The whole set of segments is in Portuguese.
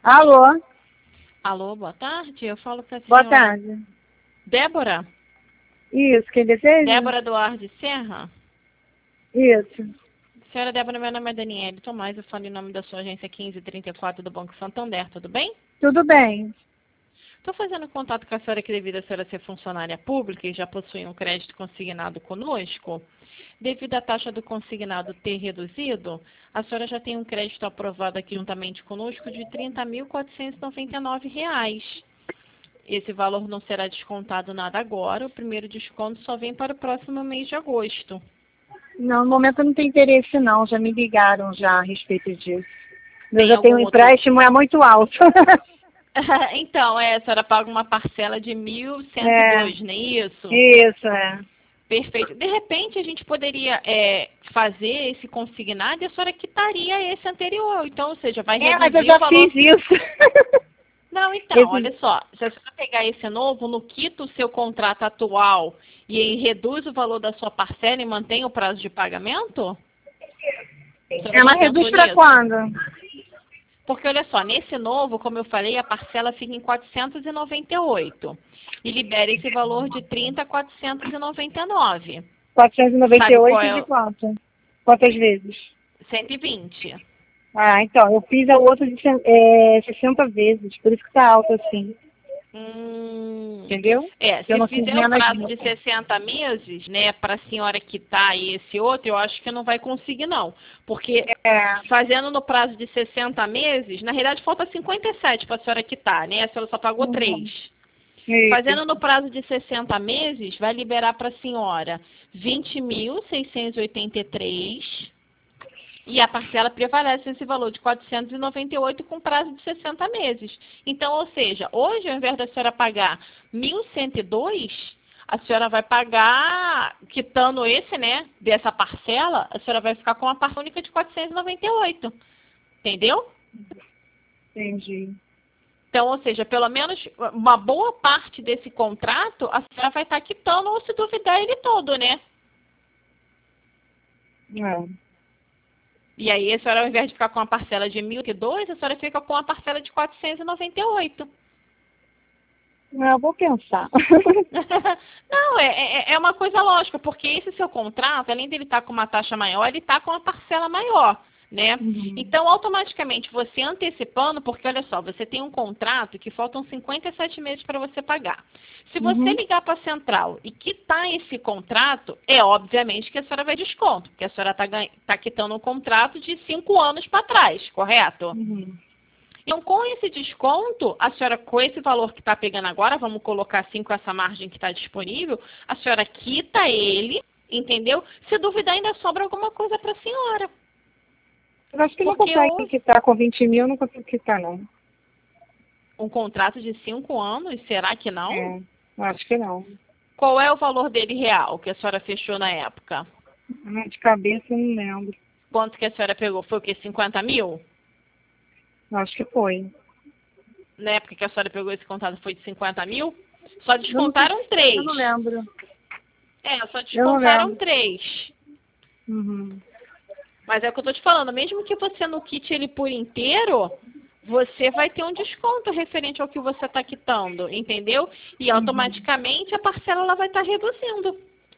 Alô? Alô, boa tarde. Eu falo para a Boa senhora tarde. Débora. Isso, quem deseja? Débora Duarte Serra. Isso. Senhora Débora, meu nome é Daniele Tomás. Eu falo em nome da sua agência 1534 do Banco Santander. Tudo bem? Tudo bem. Estou fazendo contato com a senhora que, devido a senhora ser funcionária pública e já possui um crédito consignado conosco, devido à taxa do consignado ter reduzido, a senhora já tem um crédito aprovado aqui juntamente conosco de R$ 30.499. Esse valor não será descontado nada agora. O primeiro desconto só vem para o próximo mês de agosto. Não, no momento eu não tenho interesse não, já me ligaram já a respeito disso. Eu Tem já tenho algum um outro? empréstimo, é muito alto. Então, a senhora paga uma parcela de 1.102, não é isso? Isso, é. Perfeito. De repente, a gente poderia fazer esse consignado e a senhora quitaria esse anterior. Então, ou seja, vai É, mas eu reduzir o já valor. fiz isso. Não, então, Esse- olha só. Se a senhora pegar esse novo, não quita o seu contrato atual e aí reduz o valor da sua parcela e mantém o prazo de pagamento? A senhora Ela já pensou reduz para nisso? quando? Porque, olha só, nesse novo, como eu falei, a parcela fica em 498 e libera esse valor de 30.499. Sabe qual 498 é? de quanto? Quantas vezes? 120. Ah, então, eu fiz a outra de 60 vezes, por isso que tá alto assim, entendeu? Eu Se não fiz fizer o menos prazo de disso. 60 meses, né, para a senhora quitar esse outro, eu acho que não vai conseguir, não. Porque É, fazendo no prazo de 60 meses, na realidade falta 57 para a senhora quitar, né? A senhora só pagou 3. Fazendo isso. no prazo de 60 meses, vai liberar para a senhora 20.683 e a parcela prevalece nesse valor de 498 com prazo de 60 meses. Então, ou seja, hoje, ao invés da senhora pagar 1.102, a senhora vai pagar, quitando esse, né, dessa parcela, a senhora vai ficar com uma parcela única de 498. Entendeu? Entendi. Então, ou seja, pelo menos uma boa parte desse contrato, a senhora vai estar quitando ou, se duvidar, ele todo, né? É. E aí, a senhora, ao invés de ficar com uma parcela de 1.002, a senhora fica com uma parcela de 498. Eu vou pensar. Não, é uma coisa lógica, porque esse seu contrato, além dele estar com uma taxa maior, ele está com uma parcela maior, né? Uhum. Então, automaticamente, você antecipando, porque olha só, você tem um contrato que faltam 57 meses para você pagar. Se você Uhum. ligar para a central e quitar esse contrato, é obviamente que a senhora vai desconto, porque a senhora está quitando um contrato de 5 anos para trás, correto? Uhum. Então, com esse desconto, a senhora, com esse valor que está pegando agora, vamos colocar assim com essa margem que está disponível, a senhora quita ele, entendeu? Se duvidar, ainda sobra alguma coisa para a senhora. Eu acho que não Porque consegue quitar com 20 mil, não consigo quitar, não. um contrato de 5 anos, será que não? É, eu acho que não. Qual é o valor dele real que a senhora fechou na época? De cabeça eu não lembro. Quanto que a senhora pegou? Foi o quê? 50 mil? Eu acho que foi. Na época que a senhora pegou esse contrato foi de 50 mil? Só Eu não, sei- descontaram eu 3. não lembro. Só Eu não descontaram lembro. 3. Uhum. Mas é o que eu estou te falando, mesmo que você não quite ele por inteiro, você vai ter um desconto referente ao que você está quitando, entendeu? E automaticamente a parcela ela vai estar reduzindo,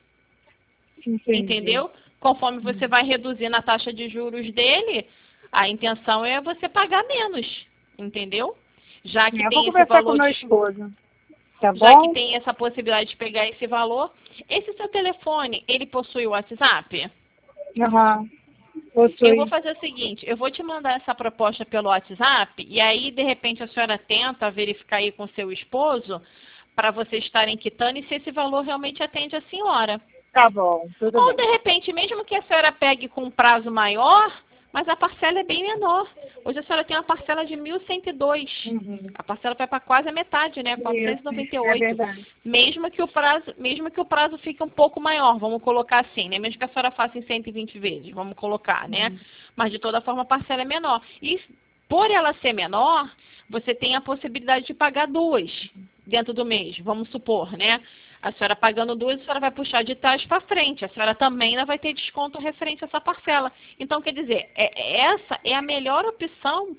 Entendi. entendeu? Conforme você vai reduzindo a taxa de juros dele, a intenção é você pagar menos, entendeu? Já que Eu vou tem esse conversar com valor meu de, esposo. Tá já que bom? tem essa possibilidade de pegar esse valor, esse seu telefone, ele possui o WhatsApp? Aham. Eu vou Possui. fazer o seguinte, eu vou te mandar essa proposta pelo WhatsApp e aí, de repente, a senhora tenta verificar aí com seu esposo para vocês estarem quitando e se esse valor realmente atende a senhora. Tá bom, tudo Ou, bem. de repente, mesmo que a senhora pegue com um prazo maior, mas a parcela é bem menor. Hoje a senhora tem uma parcela de 1.102. Uhum. A parcela vai para quase a metade, né? Isso, é 498. verdade. Mesmo que o prazo fique um pouco maior, vamos colocar assim, né? Mesmo que a senhora faça em 120 vezes, vamos colocar, né? Uhum. Mas de toda forma a parcela é menor. E por ela ser menor, você tem a possibilidade de pagar duas dentro do mês, vamos supor, né? A senhora pagando duas, a senhora vai puxar de trás para frente. A senhora também ainda vai ter desconto referente a essa parcela. Então, quer dizer, essa é a melhor opção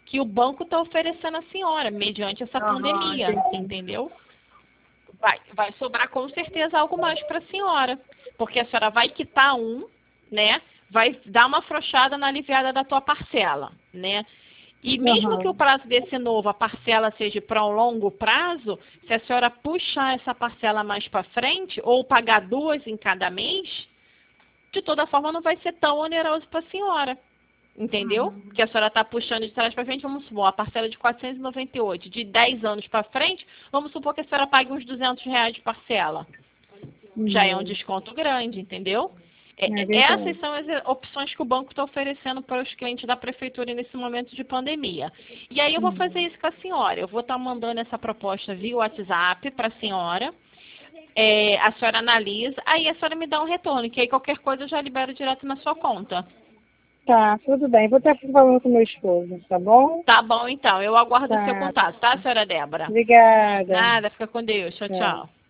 que o banco está oferecendo à senhora, mediante essa pandemia, entendi. entendeu? Vai sobrar com certeza algo mais para a senhora, porque a senhora vai quitar né? Vai dar uma afrouxada na aliviada da tua parcela, né? E mesmo que o prazo desse novo, a parcela seja para um longo prazo, se a senhora puxar essa parcela mais para frente, ou pagar 2 em cada mês, de toda forma não vai ser tão oneroso para a senhora. Entendeu? Porque a senhora está puxando de trás para frente, vamos supor, a parcela de 498, de 10 anos para frente, vamos supor que a senhora pague uns R$ 200 de parcela. Já é um desconto grande, entendeu? Essas são as opções que o banco está oferecendo para os clientes da prefeitura nesse momento de pandemia. E aí eu vou fazer isso com a senhora. Eu vou estar mandando essa proposta via WhatsApp para a senhora. A senhora analisa, aí a senhora me dá um retorno, que aí qualquer coisa eu já libero direto na sua conta. Tá, tudo bem. Vou estar falando com meu esposo, tá bom? Tá bom, então. Eu aguardo o seu Tá. contato, tá, senhora Débora? Obrigada. Nada, fica com Deus. Tchau, Tchau. tchau.